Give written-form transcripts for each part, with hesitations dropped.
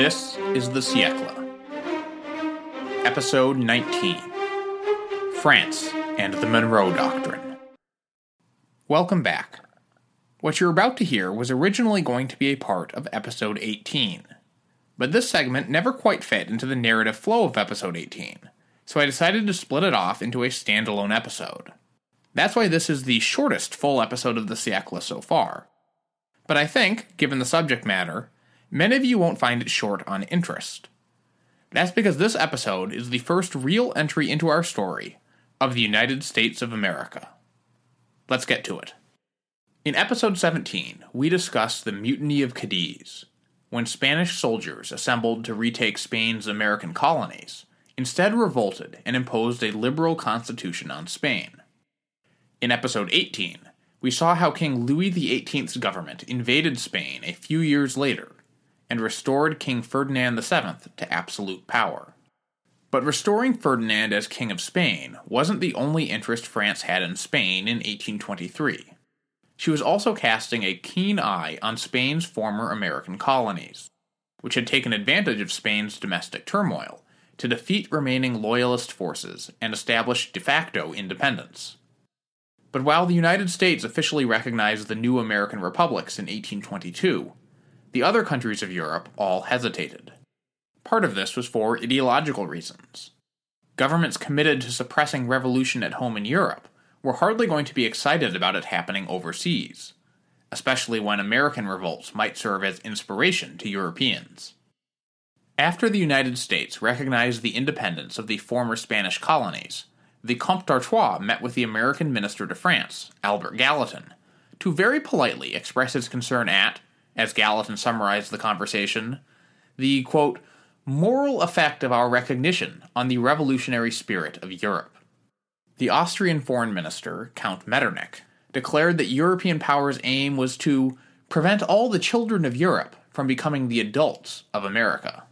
This is The Siècle. Episode 19. France and the Monroe Doctrine. Welcome back. What you're about to hear was originally going to be a part of Episode 18. But this segment never quite fit into the narrative flow of Episode 18, so I decided to split it off into a standalone episode. That's why this is the shortest full episode of The Siècle so far. But I think, given the subject matter, many of you won't find it short on interest. That's because this episode is the first real entry into our story of the United States of America. Let's get to it. In Episode 17, we discuss the Mutiny of Cadiz, when Spanish soldiers assembled to retake Spain's American colonies, instead revolted and imposed a liberal constitution on Spain. In Episode 18, we saw how King Louis XVIII's government invaded Spain a few years later, and restored King Ferdinand VII to absolute power. But restoring Ferdinand as King of Spain wasn't the only interest France had in Spain in 1823. She was also casting a keen eye on Spain's former American colonies, which had taken advantage of Spain's domestic turmoil to defeat remaining loyalist forces and establish de facto independence. But while the United States officially recognized the new American republics in 1822, the other countries of Europe all hesitated. Part of this was for ideological reasons. Governments committed to suppressing revolution at home in Europe were hardly going to be excited about it happening overseas, especially when American revolts might serve as inspiration to Europeans. After the United States recognized the independence of the former Spanish colonies, the Comte d'Artois met with the American Minister to France, Albert Gallatin, to very politely express his concern at, as Gallatin summarized the conversation, the, quote, moral effect of our recognition on the revolutionary spirit of Europe. The Austrian foreign minister, Count Metternich, declared that European powers' aim was to prevent all the children of Europe from becoming the adults of America.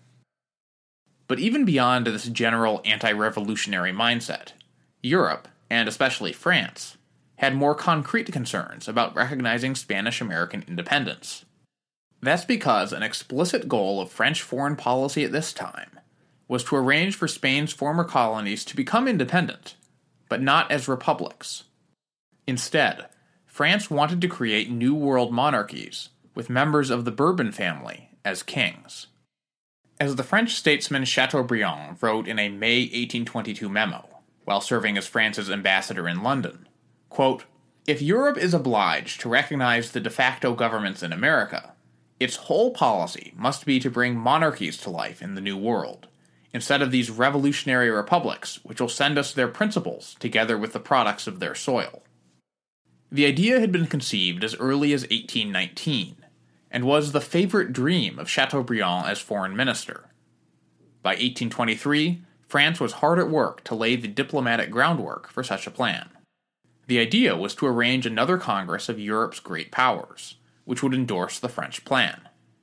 But even beyond this general anti-revolutionary mindset, Europe, and especially France, had more concrete concerns about recognizing Spanish-American independence. That's because an explicit goal of French foreign policy at this time was to arrange for Spain's former colonies to become independent, but not as republics. Instead, France wanted to create New World monarchies with members of the Bourbon family as kings. As the French statesman Chateaubriand wrote in a May 1822 memo, while serving as France's ambassador in London, quote, if Europe is obliged to recognize the de facto governments in America, its whole policy must be to bring monarchies to life in the New World, instead of these revolutionary republics which will send us their principles together with the products of their soil. The idea had been conceived as early as 1819, and was the favorite dream of Chateaubriand as foreign minister. By 1823, France was hard at work to lay the diplomatic groundwork for such a plan. The idea was to arrange another Congress of Europe's great powers, which would endorse the French plan.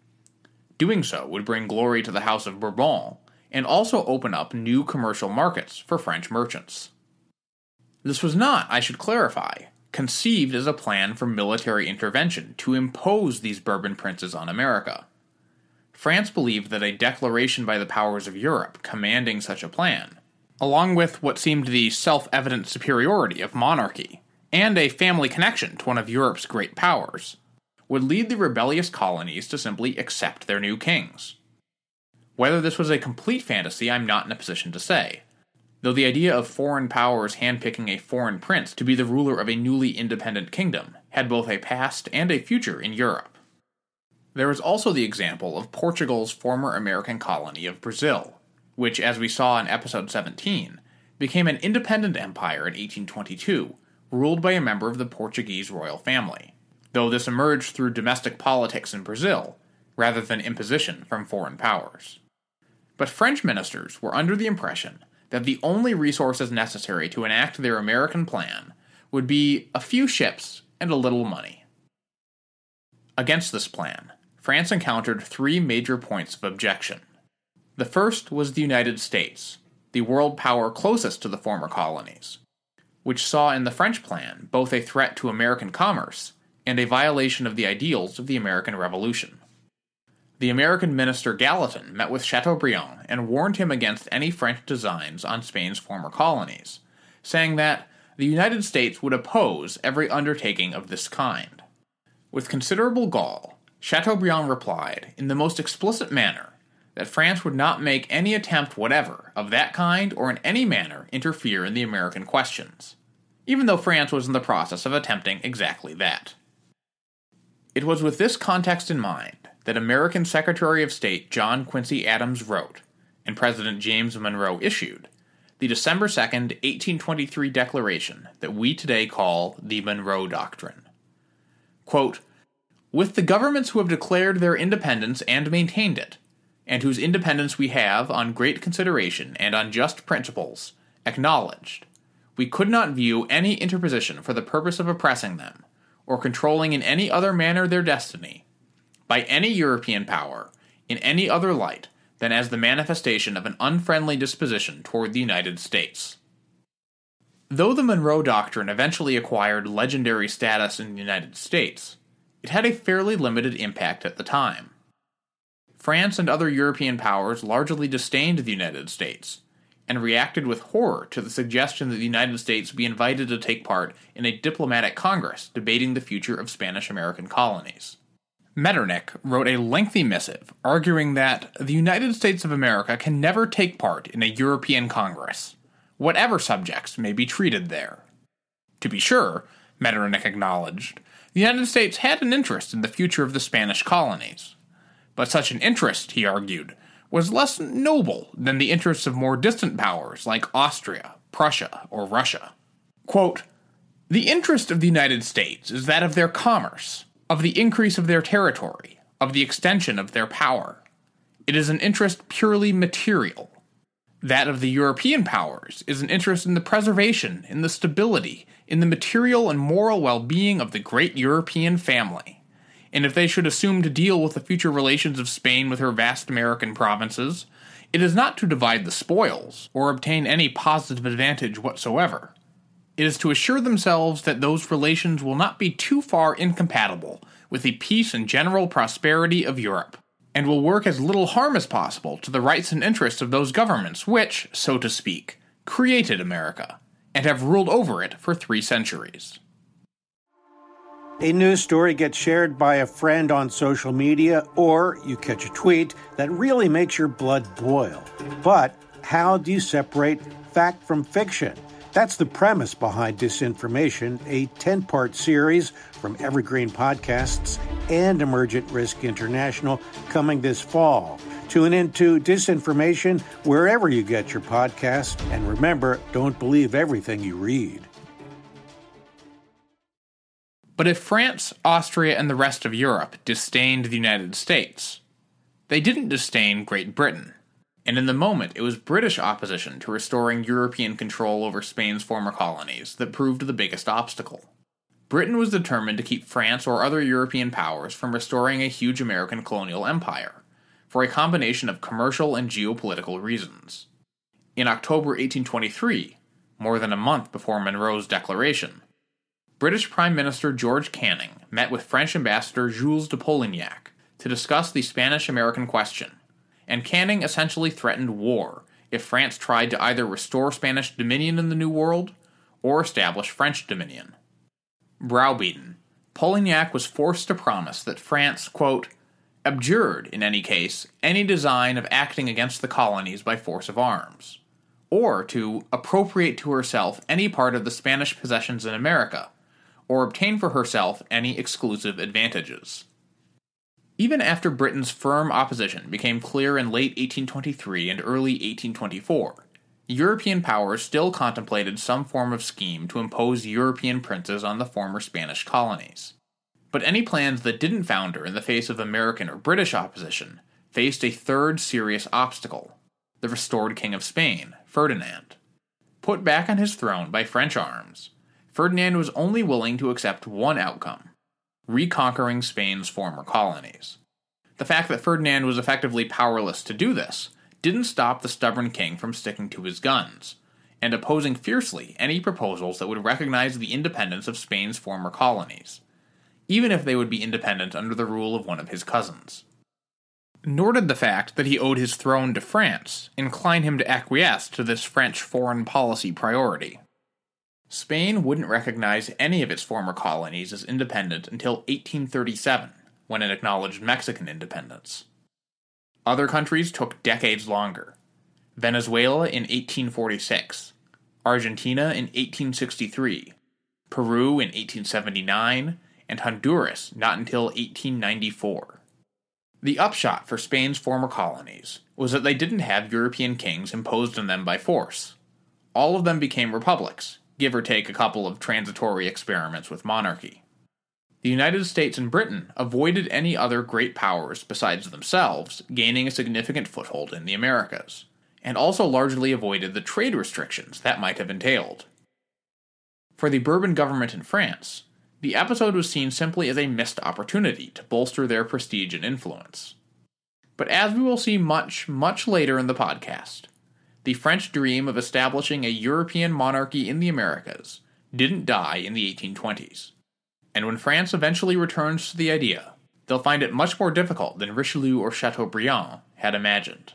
Doing so would bring glory to the House of Bourbon, and also open up new commercial markets for French merchants. This was not, I should clarify, conceived as a plan for military intervention to impose these Bourbon princes on America. France believed that a declaration by the powers of Europe commanding such a plan, along with what seemed the self-evident superiority of monarchy, and a family connection to one of Europe's great powers, would lead the rebellious colonies to simply accept their new kings. Whether this was a complete fantasy, I'm not in a position to say, though the idea of foreign powers handpicking a foreign prince to be the ruler of a newly independent kingdom had both a past and a future in Europe. There is also the example of Portugal's former American colony of Brazil, which, as we saw in Episode 17, became an independent empire in 1822, ruled by a member of the Portuguese royal family, though this emerged through domestic politics in Brazil, rather than imposition from foreign powers. But French ministers were under the impression that the only resources necessary to enact their American plan would be a few ships and a little money. Against this plan, France encountered three major points of objection. The first was the United States, the world power closest to the former colonies, which saw in the French plan both a threat to American commerce and a violation of the ideals of the American Revolution. The American minister Gallatin met with Chateaubriand and warned him against any French designs on Spain's former colonies, saying that the United States would oppose every undertaking of this kind. With considerable gall, Chateaubriand replied, in the most explicit manner, that France would not make any attempt whatever of that kind or in any manner interfere in the American questions, even though France was in the process of attempting exactly that. It was with this context in mind that American Secretary of State John Quincy Adams wrote, and President James Monroe issued, the December 2, 1823 declaration that we today call the Monroe Doctrine. Quote, "With the governments who have declared their independence and maintained it, and whose independence we have, on great consideration and on just principles, acknowledged, we could not view any interposition for the purpose of oppressing them, or controlling in any other manner their destiny, by any European power, in any other light, than as the manifestation of an unfriendly disposition toward the United States." Though the Monroe Doctrine eventually acquired legendary status in the United States, it had a fairly limited impact at the time. France and other European powers largely disdained the United States, and reacted with horror to the suggestion that the United States be invited to take part in a diplomatic congress debating the future of Spanish-American colonies. Metternich wrote a lengthy missive arguing that the United States of America can never take part in a European Congress, whatever subjects may be treated there. To be sure, Metternich acknowledged, the United States had an interest in the future of the Spanish colonies. But such an interest, he argued, was less noble than the interests of more distant powers like Austria, Prussia, or Russia. Quote, "The interest of the United States is that of their commerce, of the increase of their territory, of the extension of their power. It is an interest purely material. That of the European powers is an interest in the preservation, in the stability, in the material and moral well-being of the great European family. And if they should assume to deal with the future relations of Spain with her vast American provinces, it is not to divide the spoils, or obtain any positive advantage whatsoever. It is to assure themselves that those relations will not be too far incompatible with the peace and general prosperity of Europe, and will work as little harm as possible to the rights and interests of those governments which, so to speak, created America, and have ruled over it for 3 centuries. A news story gets shared by a friend on social media, or you catch a tweet that really makes your blood boil. But how do you separate fact from fiction? That's the premise behind Disinformation, a 10-part series from Evergreen Podcasts and Emergent Risk International coming this fall. Tune into Disinformation wherever you get your podcasts, and remember, don't believe everything you read. But if France, Austria, and the rest of Europe disdained the United States, they didn't disdain Great Britain. And in the moment, it was British opposition to restoring European control over Spain's former colonies that proved the biggest obstacle. Britain was determined to keep France or other European powers from restoring a huge American colonial empire, for a combination of commercial and geopolitical reasons. In October 1823, more than a month before Monroe's declaration, British Prime Minister George Canning met with French Ambassador Jules de Polignac to discuss the Spanish-American question, and Canning essentially threatened war if France tried to either restore Spanish dominion in the New World or establish French dominion. Browbeaten, Polignac was forced to promise that France, quote, abjured, in any case, any design of acting against the colonies by force of arms, or to appropriate to herself any part of the Spanish possessions in America, or obtain for herself any exclusive advantages. Even after Britain's firm opposition became clear in late 1823 and early 1824, European powers still contemplated some form of scheme to impose European princes on the former Spanish colonies. But any plans that didn't founder in the face of American or British opposition faced a third serious obstacle: the restored King of Spain, Ferdinand. Put back on his throne by French arms, Ferdinand was only willing to accept one outcome: reconquering Spain's former colonies. The fact that Ferdinand was effectively powerless to do this didn't stop the stubborn king from sticking to his guns, and opposing fiercely any proposals that would recognize the independence of Spain's former colonies, even if they would be independent under the rule of one of his cousins. Nor did the fact that he owed his throne to France incline him to acquiesce to this French foreign policy priority. Spain wouldn't recognize any of its former colonies as independent until 1837, when it acknowledged Mexican independence. Other countries took decades longer. Venezuela in 1846, Argentina in 1863, Peru in 1879, and Honduras not until 1894. The upshot for Spain's former colonies was that they didn't have European kings imposed on them by force. All of them became republics, give or take a couple of transitory experiments with monarchy. The United States and Britain avoided any other great powers besides themselves gaining a significant foothold in the Americas, and also largely avoided the trade restrictions that might have entailed. For the Bourbon government in France, the episode was seen simply as a missed opportunity to bolster their prestige and influence. But as we will see much, much later in the podcast, the French dream of establishing a European monarchy in the Americas didn't die in the 1820s. And when France eventually returns to the idea, they'll find it much more difficult than Richelieu or Chateaubriand had imagined.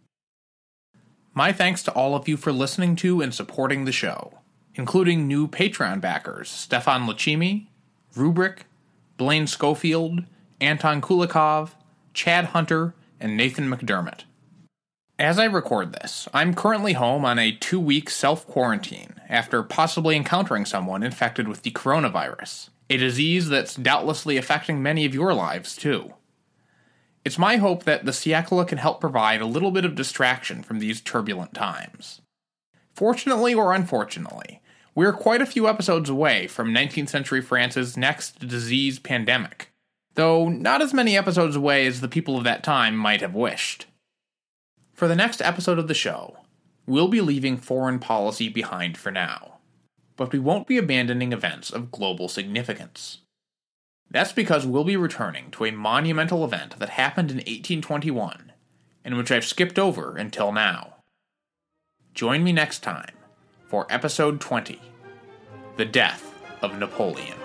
My thanks to all of you for listening to and supporting the show, including new Patreon backers Stefan Lachimi, Rubric, Blaine Schofield, Anton Kulikov, Chad Hunter, and Nathan McDermott. As I record this, I'm currently home on a 2-week self-quarantine after possibly encountering someone infected with the coronavirus, a disease that's doubtlessly affecting many of your lives too. It's my hope that the Siècle can help provide a little bit of distraction from these turbulent times. Fortunately or unfortunately, we're quite a few episodes away from 19th century France's next disease pandemic, though not as many episodes away as the people of that time might have wished. For the next episode of the show, we'll be leaving foreign policy behind for now, but we won't be abandoning events of global significance. That's because we'll be returning to a monumental event that happened in 1821, and which I've skipped over until now. Join me next time for Episode 20, The Death of Napoleon.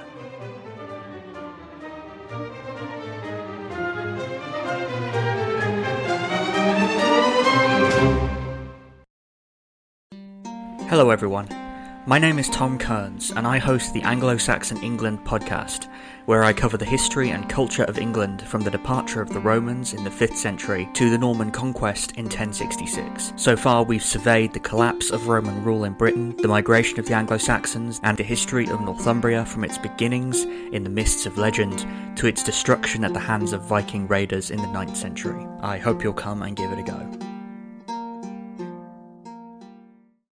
Hello everyone, my name is Tom Kearns and I host the Anglo-Saxon England podcast, where I cover the history and culture of England from the departure of the Romans in the 5th century to the Norman conquest in 1066. So far we've surveyed the collapse of Roman rule in Britain, the migration of the Anglo-Saxons, and the history of Northumbria from its beginnings in the mists of legend to its destruction at the hands of Viking raiders in the 9th century. I hope you'll come and give it a go.